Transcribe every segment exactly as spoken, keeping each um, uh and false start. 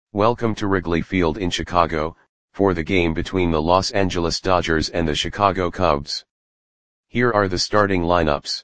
Welcome to Wrigley Field in Chicago, for the game between the Los Angeles Dodgers and the Chicago Cubs. Here are the starting lineups.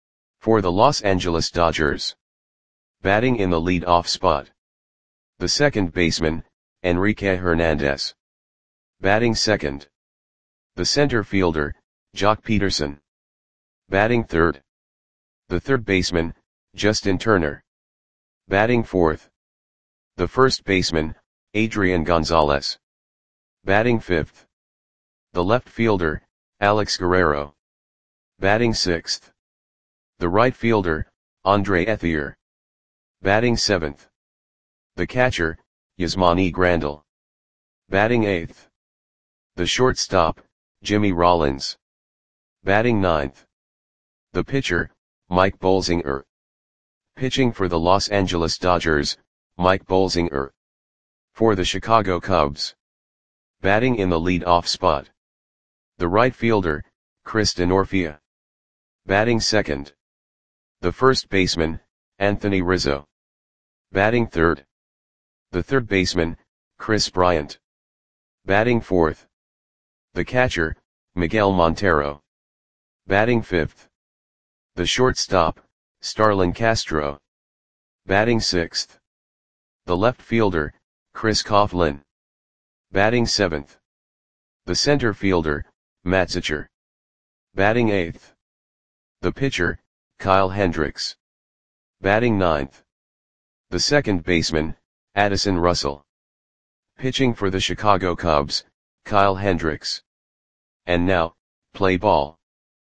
For the Los Angeles Dodgers. Batting in the lead-off spot. The second baseman, Enrique Hernandez. Batting second. The center fielder, Joc Pederson. Batting third. The third baseman, Justin Turner. Batting fourth. The first baseman, Adrian Gonzalez. Batting fifth. The left fielder, Alex Guerrero. Batting sixth. The right fielder, Andre Ethier. Batting seventh. The catcher, Yasmani Grandal. Batting eighth. The shortstop, Jimmy Rollins. Batting ninth. The pitcher, Mike Bolsinger. Pitching for the Los Angeles Dodgers, Mike Bolsinger. For the Chicago Cubs. Batting in the lead-off spot. The right fielder, Chris Denorfia. Batting second. The first baseman, Anthony Rizzo. Batting third. The third baseman, Kris Bryant. Batting fourth. The catcher, Miguel Montero. Batting fifth. The shortstop, Starlin Castro. Batting sixth. The left fielder, Chris Coughlin. Batting seventh. The center fielder, Matt Zetscher. Batting eighth. The pitcher, Kyle Hendricks. Batting ninth. The second baseman, Addison Russell. Pitching for the Chicago Cubs, Kyle Hendricks. And now, play ball.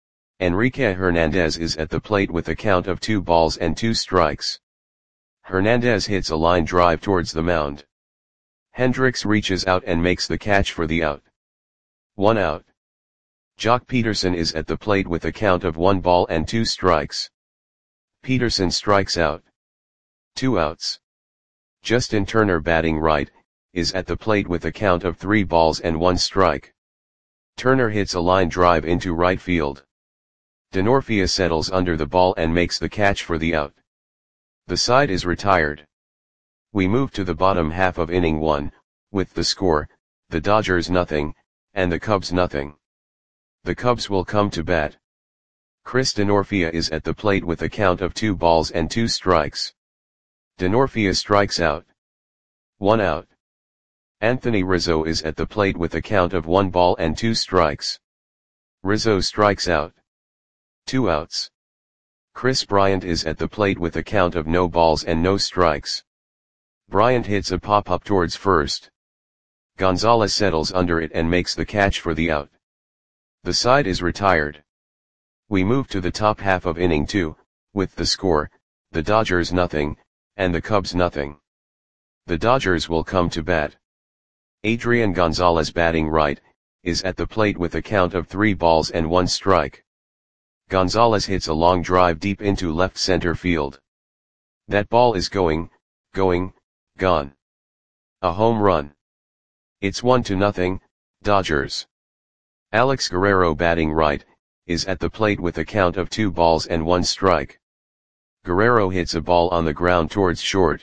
Enrique Hernandez is at the plate with a count of two balls and two strikes. Hernandez hits a line drive towards the mound. Hendricks reaches out and makes the catch for the out. One out. Joc Pederson is at the plate with a count of one ball and two strikes. Pederson strikes out. Two outs. Justin Turner, batting right, is at the plate with a count of three balls and one strike. Turner hits a line drive into right field. Denorfia settles under the ball and makes the catch for the out. The side is retired. We move to the bottom half of inning one, with the score, the Dodgers nothing, and the Cubs nothing. The Cubs will come to bat. Chris Denorfia is at the plate with a count of two balls and two strikes. Denorfia strikes out. One out. Anthony Rizzo is at the plate with a count of one ball and two strikes. Rizzo strikes out. Two outs. Kris Bryant is at the plate with a count of no balls and no strikes. Bryant hits a pop-up towards first. Gonzalez settles under it and makes the catch for the out. The side is retired. We move to the top half of inning two, with the score, the Dodgers nothing, and the Cubs nothing. The Dodgers will come to bat. Adrian Gonzalez, batting right, is at the plate with a count of three balls and one strike. Gonzalez hits a long drive deep into left center field. That ball is going, going, gone. A home run. It's one to nothing, Dodgers. Alex Guerrero, batting right, is at the plate with a count of two balls and one strike. Guerrero hits a ball on the ground towards short.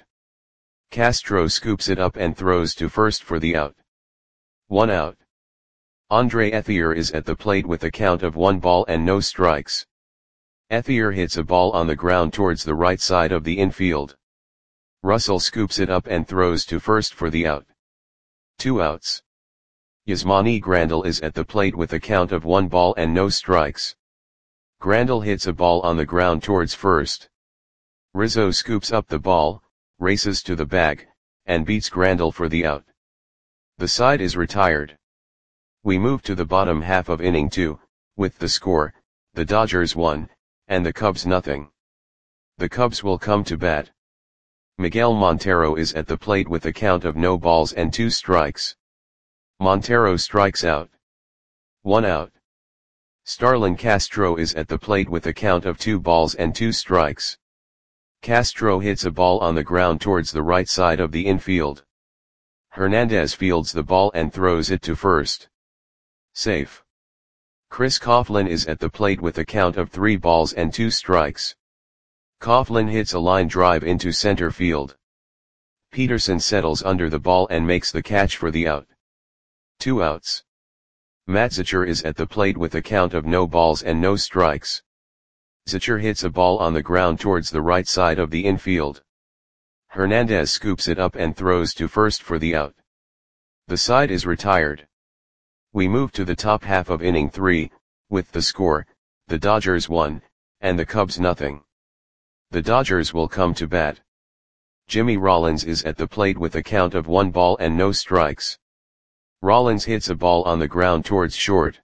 Castro scoops it up and throws to first for the out. One out. Andre Ethier is at the plate with a count of one ball and no strikes. Ethier hits a ball on the ground towards the right side of the infield. Russell scoops it up and throws to first for the out. Two outs. Yasmani Grandal is at the plate with a count of one ball and no strikes. Grandal hits a ball on the ground towards first. Rizzo scoops up the ball, races to the bag, and beats Grandal for the out. The side is retired. We move to the bottom half of inning two, with the score, the Dodgers one, and the Cubs nothing. The Cubs will come to bat. Miguel Montero is at the plate with a count of no balls and two strikes. Montero strikes out. One out. Starlin Castro is at the plate with a count of two balls and two strikes. Castro hits a ball on the ground towards the right side of the infield. Hernandez fields the ball and throws it to first. Safe. Chris Coughlin is at the plate with a count of three balls and two strikes. Coughlin hits a line drive into center field. Peterson settles under the ball and makes the catch for the out. Two outs. Matt Zachor is at the plate with a count of no balls and no strikes. Zachor hits a ball on the ground towards the right side of the infield. Hernandez scoops it up and throws to first for the out. The side is retired. We move to the top half of inning three, with the score, the Dodgers one, and the Cubs nothing. The Dodgers will come to bat. Jimmy Rollins is at the plate with a count of one ball and no strikes. Rollins hits a ball on the ground towards short.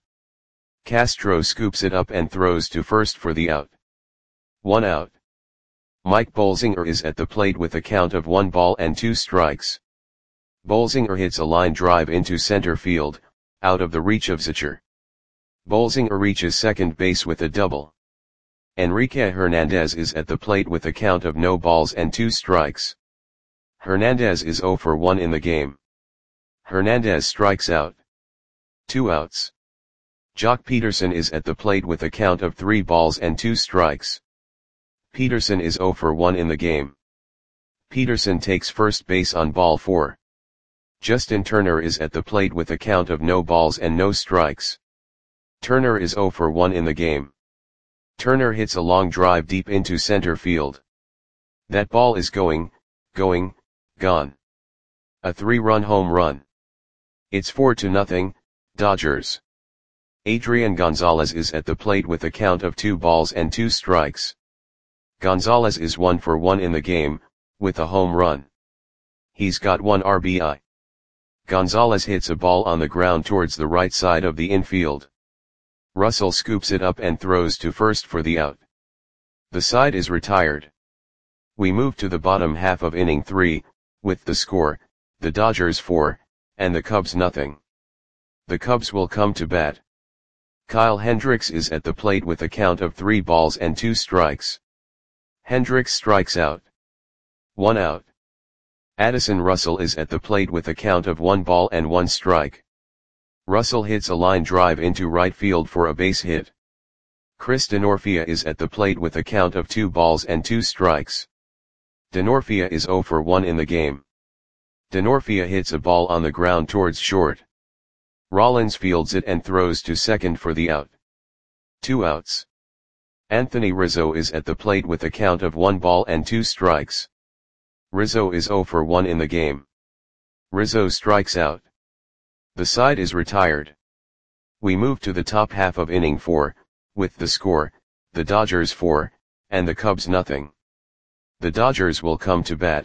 Castro scoops it up and throws to first for the out. One out. Mike Bolsinger is at the plate with a count of one ball and two strikes. Bolsinger hits a line drive into center field, out of the reach of Zachor. Bolsinger reaches second base with a double. Enrique Hernandez is at the plate with a count of no balls and two strikes. Hernandez is zero for one in the game. Hernandez strikes out. Two outs. Jock Peterson is at the plate with a count of three balls and two strikes. Peterson is zero for one in the game. Peterson takes first base on ball four. Justin Turner is at the plate with a count of no balls and no strikes. Turner is zero for one in the game. Turner hits a long drive deep into center field. That ball is going, going, gone. A three-run home run. It's four to nothing, Dodgers. Adrian Gonzalez is at the plate with a count of two balls and two strikes. Gonzalez is one for one in the game, with a home run. He's got one R B I. Gonzalez hits a ball on the ground towards the right side of the infield. Russell scoops it up and throws to first for the out. The side is retired. We move to the bottom half of inning three, with the score, the Dodgers four, and the Cubs nothing. The Cubs will come to bat. Kyle Hendricks is at the plate with a count of three balls and two strikes. Hendricks strikes out. One out. Addison Russell is at the plate with a count of one ball and one strike. Russell hits a line drive into right field for a base hit. Chris Denorfia is at the plate with a count of two balls and two strikes. Denorfia is zero for one in the game. Denorfia hits a ball on the ground towards short. Rollins fields it and throws to second for the out. Two outs. Anthony Rizzo is at the plate with a count of one ball and two strikes. Rizzo is zero for one in the game. Rizzo strikes out. The side is retired. We move to the top half of inning four, with the score, the Dodgers four, and the Cubs nothing. The Dodgers will come to bat.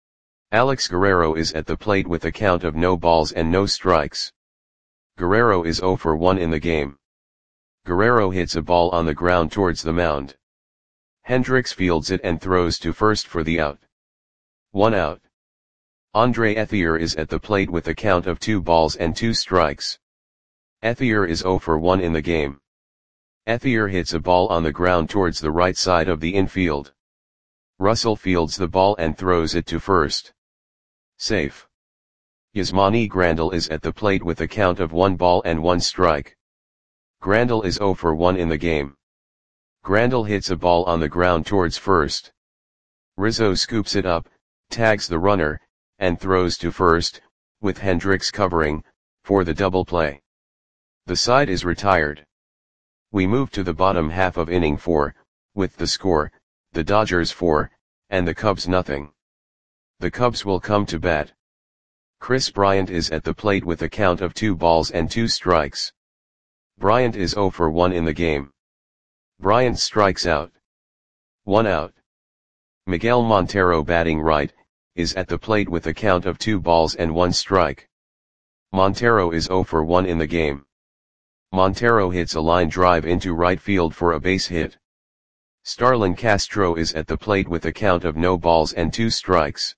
Alex Guerrero is at the plate with a count of no balls and no strikes. Guerrero is zero for one in the game. Guerrero hits a ball on the ground towards the mound. Hendricks fields it and throws to first for the out. One out. Andre Ethier is at the plate with a count of two balls and two strikes. Ethier is zero for one in the game. Ethier hits a ball on the ground towards the right side of the infield. Russell fields the ball and throws it to first. Safe. Yasmani Grandal is at the plate with a count of one ball and one strike. Grandal is zero for one in the game. Grandal hits a ball on the ground towards first. Rizzo scoops it up, tags the runner, and throws to first, with Hendricks covering, for the double play. The side is retired. We move to the bottom half of inning four, with the score, the Dodgers four, and the Cubs nothing. The Cubs will come to bat. Chris Bryant is at the plate with a count of two balls and two strikes. Bryant is zero for one in the game. Bryant strikes out. One out. Miguel Montero, batting right, is at the plate with a count of two balls and one strike. Montero is zero for one in the game. Montero hits a line drive into right field for a base hit. Starlin Castro is at the plate with a count of no balls and two strikes.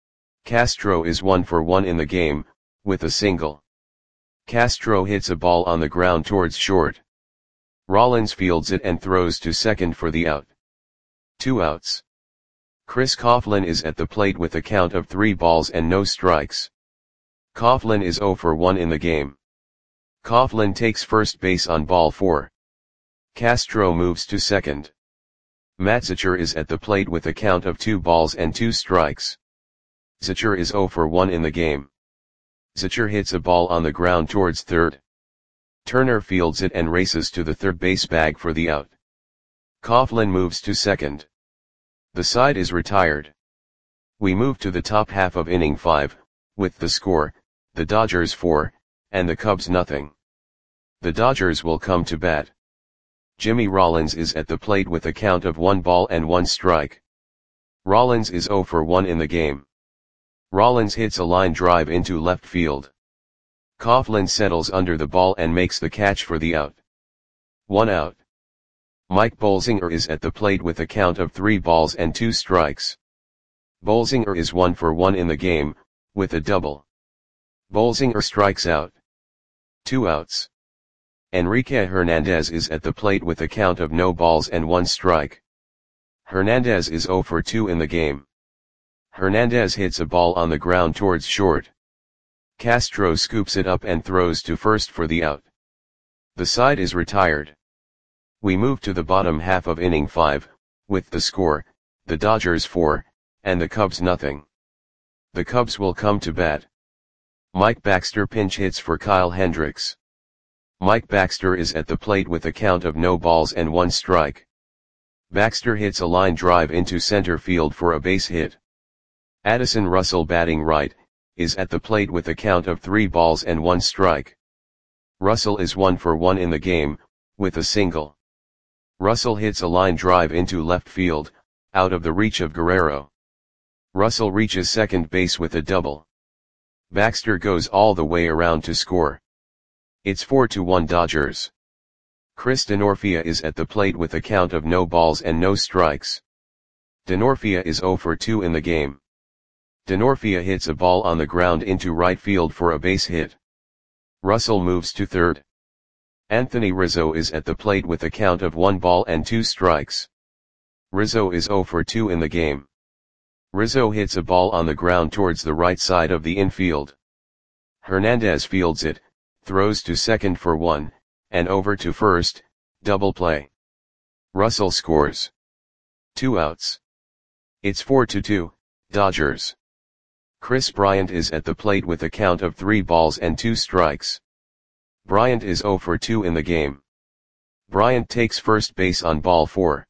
Castro is one for one in the game, with a single. Castro hits a ball on the ground towards short. Rollins fields it and throws to second for the out. Two outs. Chris Coughlin is at the plate with a count of three balls and no strikes. Coughlin is zero for one in the game. Coughlin takes first base on ball four. Castro moves to second. Matt Zachor is at the plate with a count of two balls and two strikes. Zachar is zero for one in the game. Zachar hits a ball on the ground towards third. Turner fields it and races to the third base bag for the out. Coughlin moves to second. The side is retired. We move to the top half of inning five, with the score, the Dodgers four, and the Cubs nothing. The Dodgers will come to bat. Jimmy Rollins is at the plate with a count of one ball and one strike. Rollins is zero for one in the game. Rollins hits a line drive into left field. Coughlin settles under the ball and makes the catch for the out. One out. Mike Bolsinger is at the plate with a count of three balls and two strikes. Bolsinger is one for one in the game, with a double. Bolsinger strikes out. Two outs. Enrique Hernandez is at the plate with a count of no balls and one strike. Hernandez is zero for two in the game. Hernandez hits a ball on the ground towards short. Castro scoops it up and throws to first for the out. The side is retired. We move to the bottom half of inning five, with the score, the Dodgers four, and the Cubs nothing. The Cubs will come to bat. Mike Baxter pinch hits for Kyle Hendricks. Mike Baxter is at the plate with a count of no balls and one strike. Baxter hits a line drive into center field for a base hit. Addison Russell, batting right, is at the plate with a count of three balls and one strike. Russell is one for one in the game, with a single. Russell hits a line drive into left field, out of the reach of Guerrero. Russell reaches second base with a double. Baxter goes all the way around to score. It's four to one Dodgers. Chris Denorfia is at the plate with a count of no balls and no strikes. Denorfia is zero for two in the game. Denorfia hits a ball on the ground into right field for a base hit. Russell moves to third. Anthony Rizzo is at the plate with a count of one ball and two strikes. Rizzo is zero for two in the game. Rizzo hits a ball on the ground towards the right side of the infield. Hernandez fields it, throws to second for one, and over to first, double play. Russell scores. Two outs. It's four to two, Dodgers. Chris Bryant is at the plate with a count of three balls and two strikes. Bryant is zero for two in the game. Bryant takes first base on ball four.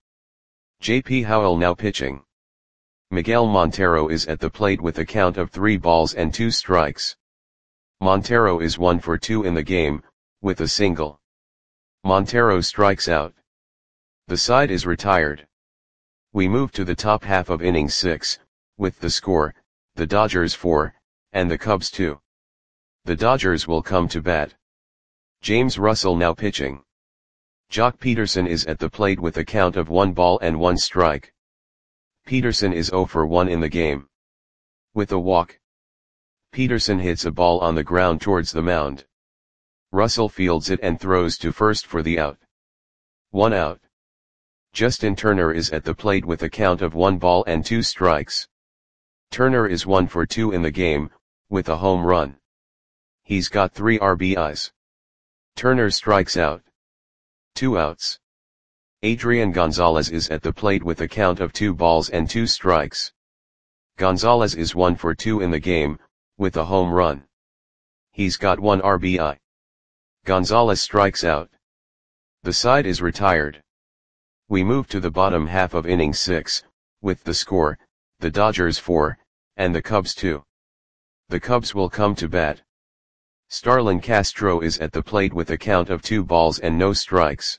J P Howell now pitching. Miguel Montero is at the plate with a count of three balls and two strikes. Montero is one for two in the game, with a single. Montero strikes out. The side is retired. We move to the top half of inning six, with the score, the Dodgers four, and the Cubs two. The Dodgers will come to bat. James Russell now pitching. Jock Peterson is at the plate with a count of one ball and one strike. Peterson is zero for one in the game. With a walk. Peterson hits a ball on the ground towards the mound. Russell fields it and throws to first for the out. One out. Justin Turner is at the plate with a count of one ball and two strikes. Turner is one for two in the game, with a home run. He's got three R B Is. Turner strikes out. Two outs. Adrian Gonzalez is at the plate with a count of two balls and two strikes. Gonzalez is one for two in the game, with a home run. He's got one R B I. Gonzalez strikes out. The side is retired. We move to the bottom half of inning six, with the score, the Dodgers four, and the Cubs two. The Cubs will come to bat. Starlin Castro is at the plate with a count of two balls and no strikes.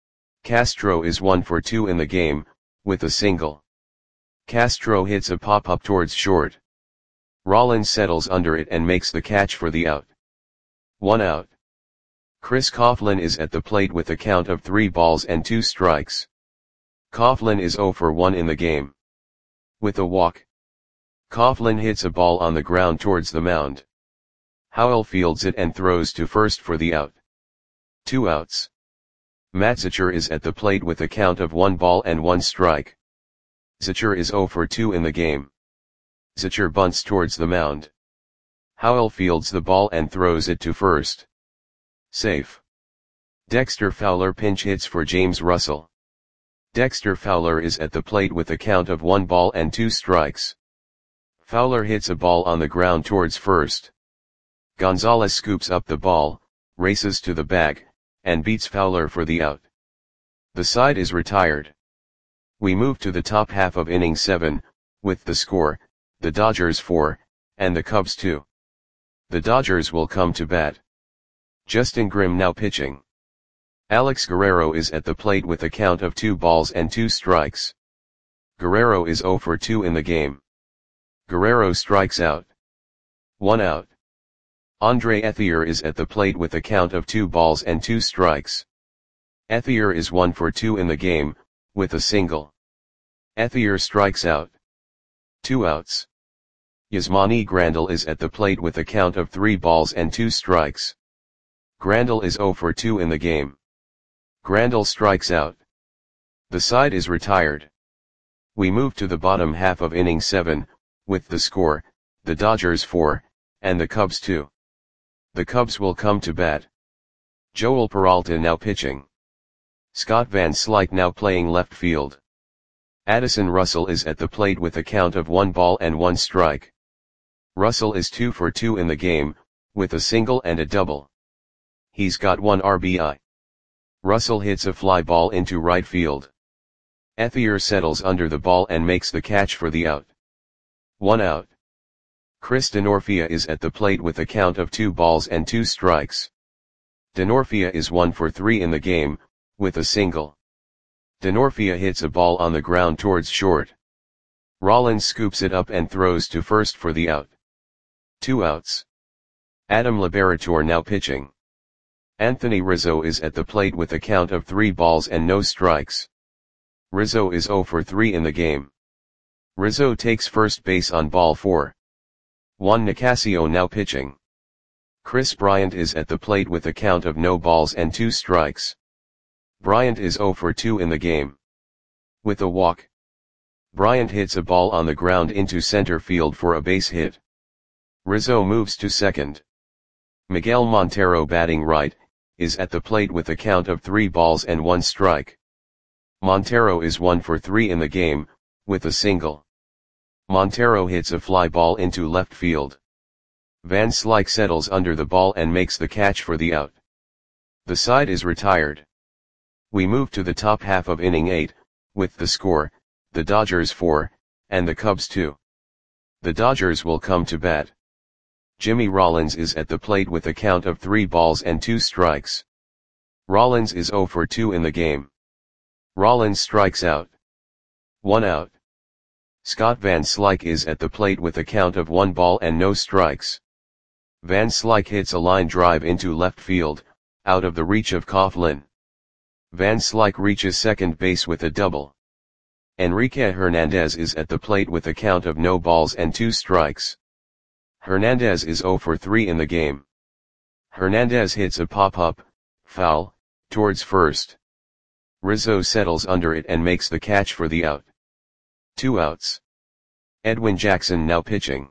Castro is one for two in the game, with a single. Castro hits a pop-up towards short. Rollins settles under it and makes the catch for the out. One out. Chris Coughlin is at the plate with a count of three balls and two strikes. Coughlin is zero for one in the game. With a walk. Coughlin hits a ball on the ground towards the mound. Howell fields it and throws to first for the out. Two outs. Matt Zachar is at the plate with a count of one ball and one strike. Zachar is zero for two in the game. Zachar bunts towards the mound. Howell fields the ball and throws it to first. Safe. Dexter Fowler pinch hits for James Russell. Dexter Fowler is at the plate with a count of one ball and two strikes. Fowler hits a ball on the ground towards first. Gonzalez scoops up the ball, races to the bag, and beats Fowler for the out. The side is retired. We move to the top half of inning seven, with the score, the Dodgers four, and the Cubs two. The Dodgers will come to bat. Justin Grimm now pitching. Alex Guerrero is at the plate with a count of two balls and two strikes. Guerrero is zero for two in the game. Guerrero strikes out. One out. Andre Ethier is at the plate with a count of two balls and two strikes. Ethier is one for two in the game, with a single. Ethier strikes out. Two outs. Yasmani Grandal is at the plate with a count of three balls and two strikes. Grandal is zero for two in the game. Grandal strikes out. The side is retired. We move to the bottom half of inning seven, with the score, the Dodgers four, and the Cubs two. The Cubs will come to bat. Joel Peralta now pitching. Scott Van Slyke now playing left field. Addison Russell is at the plate with a count of one ball and one strike. Russell is two for two in the game, with a single and a double. He's got one R B I. Russell hits a fly ball into right field. Ethier settles under the ball and makes the catch for the out. One out. Chris Denorfia is at the plate with a count of two balls and two strikes. Denorfia is one for three in the game, with a single. Denorfia hits a ball on the ground towards short. Rollins scoops it up and throws to first for the out. Two outs. Adam Liberatore now pitching. Anthony Rizzo is at the plate with a count of three balls and no strikes. Rizzo is zero for three in the game. Rizzo takes first base on ball four. Juan Nicasio now pitching. Chris Bryant is at the plate with a count of no balls and two strikes. Bryant is zero for two in the game. With a walk. Bryant hits a ball on the ground into center field for a base hit. Rizzo moves to second. Miguel Montero batting right, is at the plate with a count of three balls and one strike. Montero is one for three in the game, with a single. Montero hits a fly ball into left field. Van Slyke settles under the ball and makes the catch for the out. The side is retired. We move to the top half of inning eight, with the score, the Dodgers four, and the Cubs two. The Dodgers will come to bat. Jimmy Rollins is at the plate with a count of three balls and two strikes. Rollins is zero for two in the game. Rollins strikes out. One out. Scott Van Slyke is at the plate with a count of one ball and no strikes. Van Slyke hits a line drive into left field, out of the reach of Coughlin. Van Slyke reaches second base with a double. Enrique Hernandez is at the plate with a count of no balls and two strikes. Hernandez is zero for three in the game. Hernandez hits a pop-up, foul, towards first. Rizzo settles under it and makes the catch for the out. Two outs. Edwin Jackson now pitching.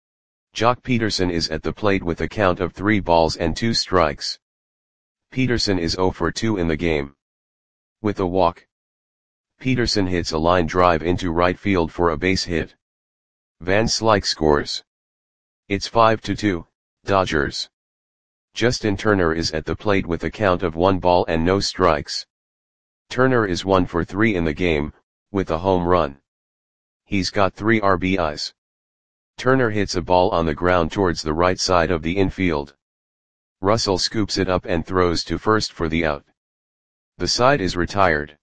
Jock Peterson is at the plate with a count of three balls and two strikes. Peterson is zero for two in the game. With a walk. Peterson hits a line drive into right field for a base hit. Van Slyke scores. It's five to two, Dodgers. Justin Turner is at the plate with a count of one ball and no strikes. Turner is one for three in the game, with a home run. He's got three R B Is. Turner hits a ball on the ground towards the right side of the infield. Russell scoops it up and throws to first for the out. The side is retired.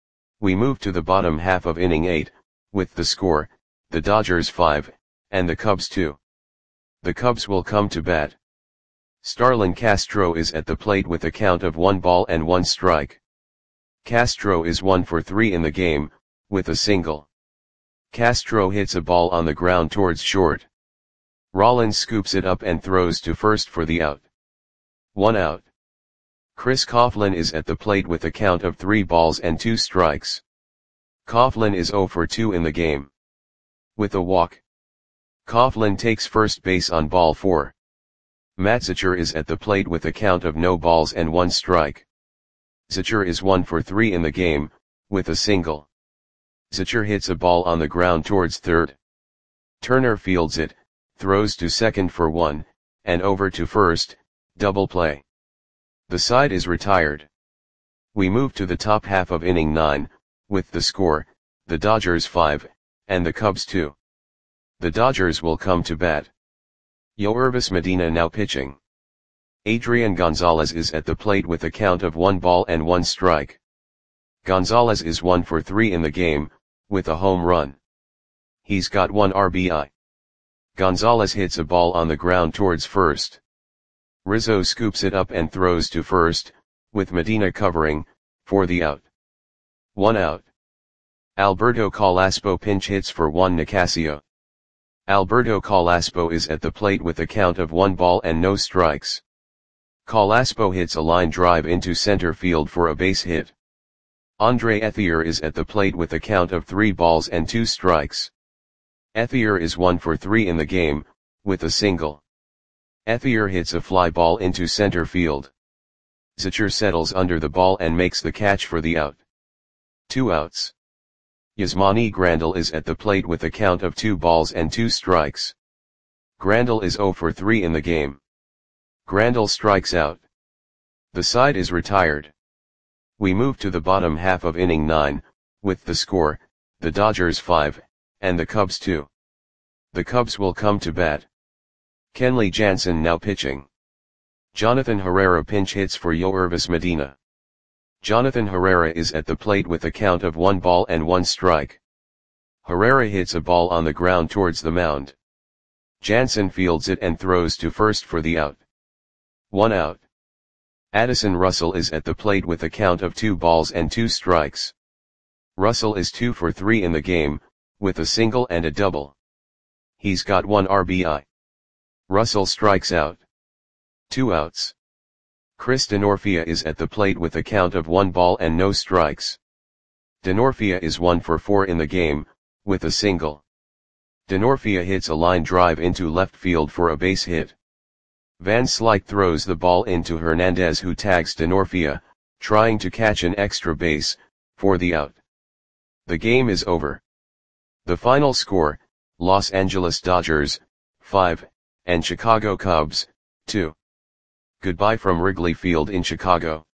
We move to the bottom half of inning eight, with the score, the Dodgers five, and the Cubs two. The Cubs will come to bat. Starlin Castro is at the plate with a count of one ball and one strike. Castro is one for three in the game, with a single. Castro hits a ball on the ground towards short. Rollins scoops it up and throws to first for the out. One out. Chris Coughlin is at the plate with a count of three balls and two strikes. Coughlin is zero for two in the game. With a walk. Coughlin takes first base on ball four. Matt Zitscher is at the plate with a count of no balls and one strike. Zitscher is one for three in the game, with a single. Zitscher hits a ball on the ground towards third. Turner fields it, throws to second for one, and over to first, double play. The side is retired. We move to the top half of inning nine, with the score, the Dodgers five, and the Cubs two. The Dodgers will come to bat. Yoervis Medina now pitching. Adrian Gonzalez is at the plate with a count of one ball and one strike. Gonzalez is one for three in the game, with a home run. He's got one R B I. Gonzalez hits a ball on the ground towards first. Rizzo scoops it up and throws to first, with Medina covering, for the out. One out. Alberto Calaspo pinch hits for one Nicasio. Alberto Calaspo is at the plate with a count of one ball and no strikes. Calaspo hits a line drive into center field for a base hit. Andre Ethier is at the plate with a count of three balls and two strikes. Ethier is one for three in the game, with a single. Ethier hits a fly ball into center field. Zachor settles under the ball and makes the catch for the out. Two outs. Yasmani Grandal is at the plate with a count of two balls and two strikes. Grandal is zero for three in the game. Grandal strikes out. The side is retired. We move to the bottom half of inning nine, with the score, the Dodgers five, and the Cubs two. The Cubs will come to bat. Kenley Jansen now pitching. Jonathan Herrera pinch hits for Yoervis Medina. Jonathan Herrera is at the plate with a count of one ball and one strike. Herrera hits a ball on the ground towards the mound. Jansen fields it and throws to first for the out. One out. Addison Russell is at the plate with a count of two balls and two strikes. Russell is two for three in the game, with a single and a double. He's got one R B I. Russell strikes out. Two outs. Chris Denorfia is at the plate with a count of one ball and no strikes. Denorfia is one for four in the game, with a single. Denorfia hits a line drive into left field for a base hit. Van Slyke throws the ball into Hernandez, who tags Denorfia, trying to catch an extra base, for the out. The game is over. The final score, Los Angeles Dodgers, five, and Chicago Cubs, two. Goodbye from Wrigley Field in Chicago.